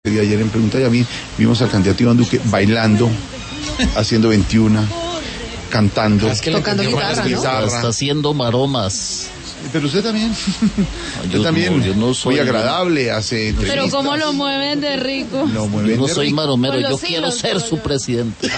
de ayer en Pregunta y a mí vimos al candidato Iván Duque bailando, haciendo 21, cantando, tocando guitarra, ¿no? Está haciendo maromas. Pero usted también. Usted Yo también. yo no soy muy agradable, hace entrevistas. Pero cómo lo mueven de rico. Lo mueven Yo no de soy rico. maromero, Con yo los quiero hilos, ser por su Dios. presidente.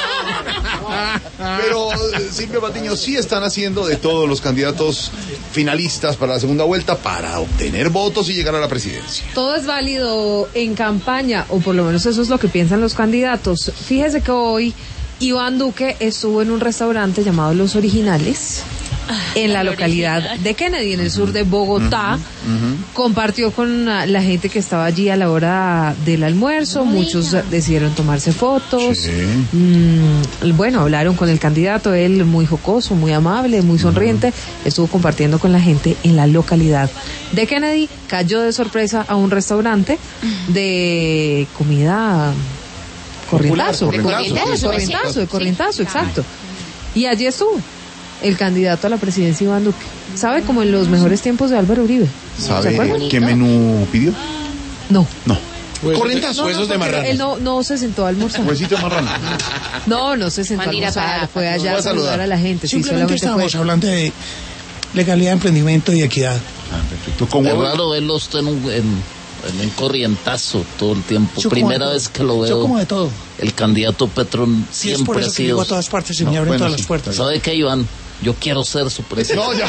Pero Silvia Patiño, sí están haciendo de todos los candidatos finalistas para la segunda vuelta para obtener votos y llegar a la presidencia. Todo es válido en campaña, o por lo menos eso es lo que piensan los candidatos. Fíjese que hoy Iván Duque estuvo en un restaurante llamado Los Originales, en la localidad de Kennedy, en el sur de Bogotá. Compartió con la gente que estaba allí a la hora del almuerzo. Muchos decidieron tomarse fotos. Sí. Bueno, hablaron con el candidato, él muy jocoso, muy amable, muy sonriente. Estuvo compartiendo con la gente en la localidad de Kennedy. Cayó de sorpresa a un restaurante de comida corrientazo. De corrientazo, exacto. Y allí estuvo el candidato a la presidencia Iván Duque. ¿Sabe? Como en los mejores tiempos de Álvaro Uribe. ¿Se ¿Sabe acuerdan? qué menú pidió? No. No. Corrientazo. Huesos de marrano. Él no se sentó a almorzar. Huesito de marrano. No se sentó a almorzar. Fue allá Fue a a saludar. saludar a la gente. Sí, Simplemente solamente estábamos fue. hablando de legalidad, emprendimiento y equidad. Ah, perfecto. ¿Cómo? Es raro verlo usted en un corrientazo todo el tiempo. Yo como Primera de vez que Yo lo veo. como de todo. El candidato Petro Sí, es por siempre ha eso que llego sido. a todas partes y me abren bueno, todas sí. las puertas. ¿Sabe qué, Iván? Yo quiero ser su presidente. No, ya.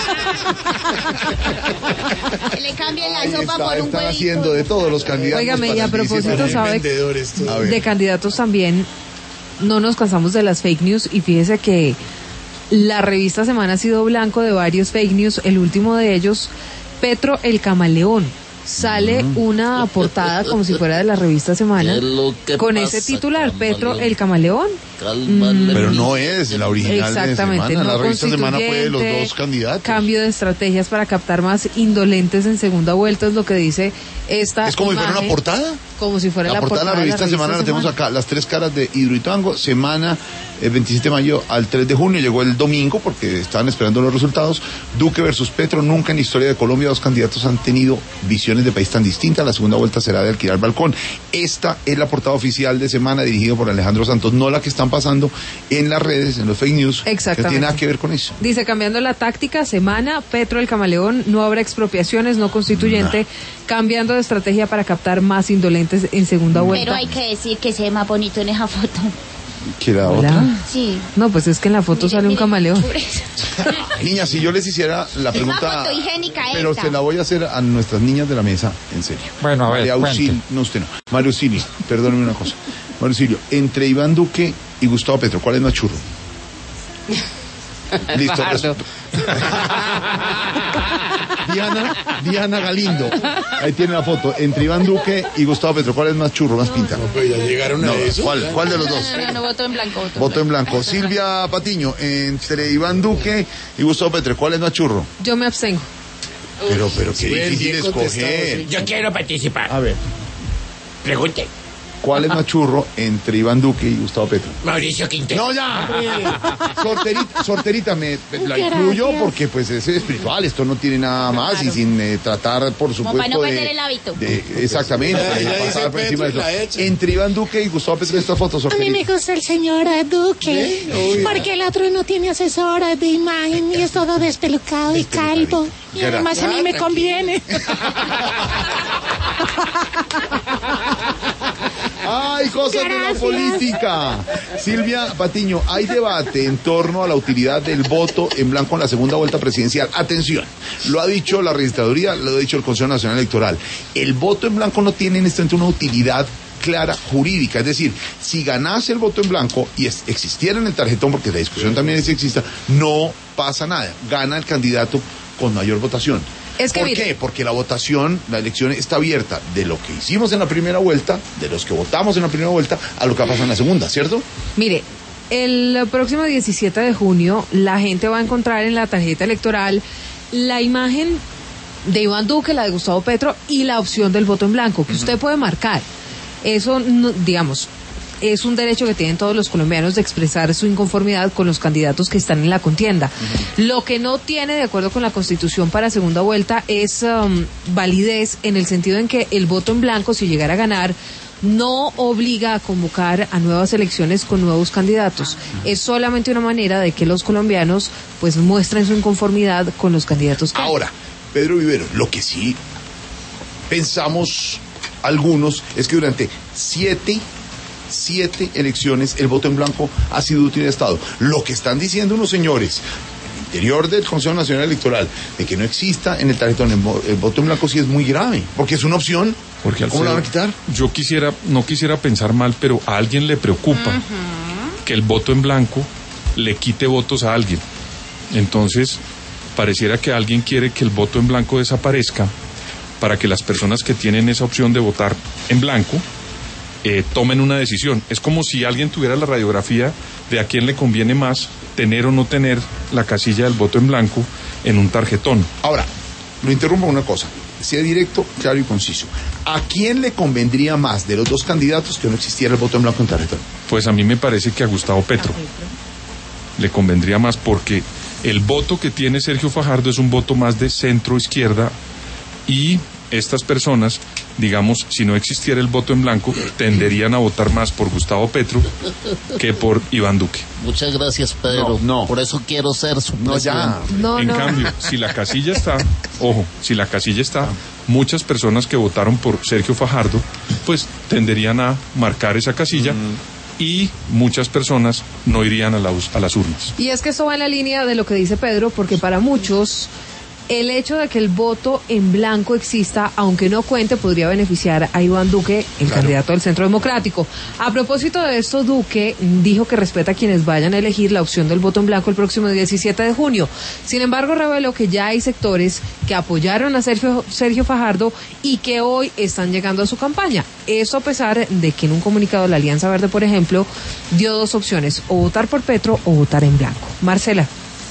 Le cambian la Ahí sopa por un están huevito. haciendo de todos los candidatos. Óigame, y para a el propósito, 17. ¿sabe? A ver. De candidatos también, no nos cansamos de las fake news, y fíjese que la revista Semana ha sido blanco de varios fake news. El último de ellos, Petro el Camaleón. Sale una portada como si fuera de la revista Semana ¿Qué es lo que con pasa, ese titular, Camaleón? Petro el Camaleón. Pero no es la original Exactamente, de Semana. no La revista Semana fue de los constituyente, dos candidatos. Cambio de estrategias para captar más indolentes en segunda vuelta, es lo que dice esta Es como si fuera imagen. una portada. Como si fuera La portada de la revista Semana la tenemos acá, las tres caras de Hidroituango. Semana, el 27 de mayo al 3 de junio, llegó el domingo porque estaban esperando los resultados. Duque versus Petro, nunca en la historia de Colombia dos candidatos han tenido visiones de país tan distintas. La segunda vuelta será de alquilar balcón. Esta es la portada oficial de Semana, dirigido por Alejandro Santos, no la que están pasando en las redes, en los fake news, que Exactamente. tiene nada que ver con eso. Dice, cambiando la táctica, Semana, Petro el Camaleón, no habrá expropiaciones, no constituyente, cambiando de estrategia para captar más indolentes en segunda vuelta. Pero hay que decir que se ve más bonito en esa foto. ¿Qué era Hola. otra? Sí. No, pues es que en la foto sale un camaleón. Niña, si yo les hiciera la Es una pregunta, foto higiénica pero esta. se la voy a hacer a nuestras niñas de la mesa, en serio. Bueno, a ver, María Auxilio, cuente. no usted no. Mario Auxilio, perdóneme una cosa. Mario Auxilio, entre Iván Duque y Gustavo Petro, ¿cuál es más churro? Listo. Diana Galindo, ahí tiene la foto. Entre Iván Duque y Gustavo Petro, ¿cuál es más churro, más pinta? Pues ya llegaron No, ¿cuál de los dos? No, voto en blanco. Voto en blanco. Silvia Patiño, entre Iván Duque y Gustavo Petro, ¿cuál es más churro? Yo me abstengo. Pero qué difícil escoger. Yo quiero participar. A ver, Pregunte. ¿cuál es más churro entre Iván Duque y Gustavo Petro? Mauricio Quintero. ¡No, ya! Sorterita, la incluyo porque pues es espiritual, esto no tiene nada más y sin tratar, por supuesto, para no perder el hábito. Exactamente, Ya para dice pasar por encima de Petro y la eso. echa. Entre Iván Duque y Gustavo Petro, esta foto, A mí Sorterita. me gusta el señor Duque, porque el otro no tiene asesor de imagen y es todo despelucado y calvo. Y además a mí me conviene. ¡Ay, cosas de la Gracias. política! Silvia Patiño, hay debate en torno a la utilidad del voto en blanco en la segunda vuelta presidencial. Atención, lo ha dicho la registraduría, lo ha dicho el Consejo Nacional Electoral. El voto en blanco no tiene en este momento una utilidad clara jurídica, es decir, si ganase el voto en blanco y existiera en el tarjetón, porque la discusión también es sexista, no pasa nada, gana el candidato con mayor votación. Es que ¿Por mire, qué? Porque la votación, la elección está abierta de lo que hicimos en la primera vuelta, de los que votamos en la primera vuelta, a lo que pasa en la segunda, ¿cierto? Mire, el próximo 17 de junio la gente va a encontrar en la tarjeta electoral la imagen de Iván Duque, la de Gustavo Petro y la opción del voto en blanco, que usted puede marcar. Eso, no, digamos, es un derecho que tienen todos los colombianos de expresar su inconformidad con los candidatos que están en la contienda. Lo que no tiene, de acuerdo con la Constitución, para segunda vuelta es validez, en el sentido en que el voto en blanco, si llegara a ganar, no obliga a convocar a nuevas elecciones con nuevos candidatos. Es solamente una manera de que los colombianos pues muestren su inconformidad con los candidatos que hay. Ahora, Pedro Vivero, lo que sí pensamos algunos es que durante siete elecciones el voto en blanco ha sido útil de Estado. Lo que están diciendo unos señores interior del Consejo Nacional Electoral de que no exista en el tarjetón el voto en blanco sí es muy grave, porque es una opción. Porque, ¿cómo la van a quitar? Yo no quisiera pensar mal, pero a alguien le preocupa que el voto en blanco le quite votos a alguien. Entonces, pareciera que alguien quiere que el voto en blanco desaparezca para que las personas que tienen esa opción de votar en blanco tomen una decisión. Es como si alguien tuviera la radiografía de a quién le conviene más tener o no tener la casilla del voto en blanco en un tarjetón. Ahora, lo interrumpo una cosa, sea directo, claro y conciso. ¿A quién le convendría más de los dos candidatos que no existiera el voto en blanco en tarjetón? Pues a mí me parece que a Gustavo Petro le convendría más, porque el voto que tiene Sergio Fajardo es un voto más de centro-izquierda, y estas personas, digamos, si no existiera el voto en blanco, tenderían a votar más por Gustavo Petro que por Iván Duque. Muchas gracias, Pedro. No. Por eso quiero ser su presidente. En cambio, si la casilla está, muchas personas que votaron por Sergio Fajardo, pues tenderían a marcar esa casilla. Y muchas personas no irían a las urnas. Y es que eso va en la línea de lo que dice Pedro, porque para muchos el hecho de que el voto en blanco exista, aunque no cuente, podría beneficiar a Iván Duque, el candidato del Centro Democrático. A propósito de esto, Duque dijo que respeta a quienes vayan a elegir la opción del voto en blanco el próximo 17 de junio. Sin embargo, reveló que ya hay sectores que apoyaron a Sergio Fajardo y que hoy están llegando a su campaña. Eso a pesar de que en un comunicado la Alianza Verde, por ejemplo, dio dos opciones: o votar por Petro o votar en blanco. Marcela.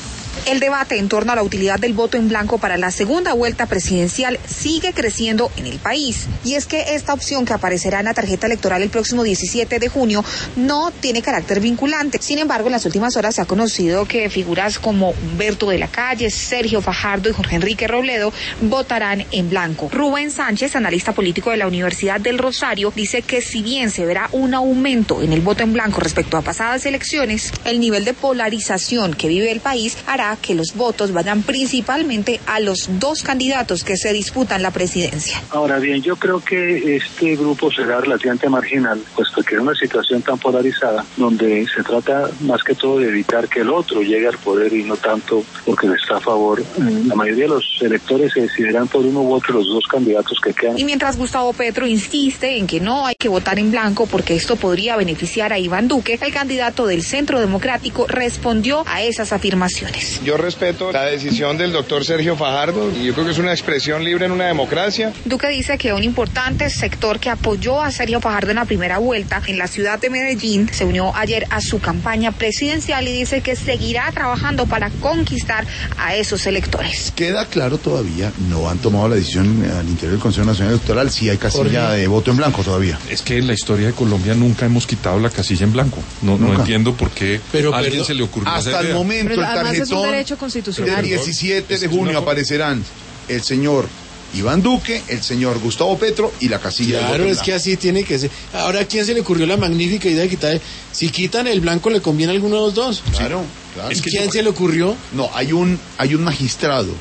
El debate en torno a la utilidad del voto en blanco para la segunda vuelta presidencial sigue creciendo en el país. Y es que esta opción, que aparecerá en la tarjeta electoral el próximo 17 de junio, no tiene carácter vinculante. Sin embargo, en las últimas horas se ha conocido que figuras como Humberto de la Calle, Sergio Fajardo y Jorge Enrique Robledo votarán en blanco. Rubén Sánchez, analista político de la Universidad del Rosario, dice que si bien se verá un aumento en el voto en blanco respecto a pasadas elecciones, el nivel de polarización que vive el país hará que los votos vayan principalmente a los dos candidatos que se disputan la presidencia. Ahora bien, yo creo que este grupo será relativamente marginal, puesto que es una situación tan polarizada, donde se trata más que todo de evitar que el otro llegue al poder y no tanto porque le está a favor. La mayoría de los electores se decidirán por uno u otro de los dos candidatos que quedan. Y mientras Gustavo Petro insiste en que no hay que votar en blanco porque esto podría beneficiar a Iván Duque, el candidato del Centro Democrático respondió a esas afirmaciones. Yo respeto la decisión del doctor Sergio Fajardo y yo creo que es una expresión libre en una democracia. Duque dice que un importante sector que apoyó a Sergio Fajardo en la primera vuelta en la ciudad de Medellín se unió ayer a su campaña presidencial y dice que seguirá trabajando para conquistar a esos electores. Queda claro todavía, no han tomado la decisión al interior del Consejo Nacional Electoral si hay casilla de voto en blanco todavía. Es que en la historia de Colombia nunca hemos quitado la casilla en blanco. No entiendo por qué a alguien se le ocurrió hasta el momento. Pero el tarjetón es un derecho constitucional. El 17 de junio aparecerán el señor Iván Duque, el señor Gustavo Petro y la casilla del voto Claro, en es blanco. que así tiene que ser. Ahora, ¿a quién se le ocurrió la magnífica idea de quitar? Si quitan el blanco, ¿le conviene a alguno de los dos? Claro, claro. ¿Y quién se le ocurrió? No, hay un magistrado.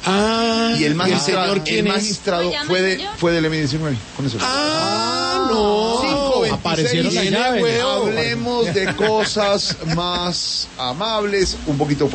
Y el magistrado, señor, ¿quién es? magistrado fue del M19. Con eso. No. 5:26. Aparecieron las llaves. Hablemos de cosas más amables, un poquito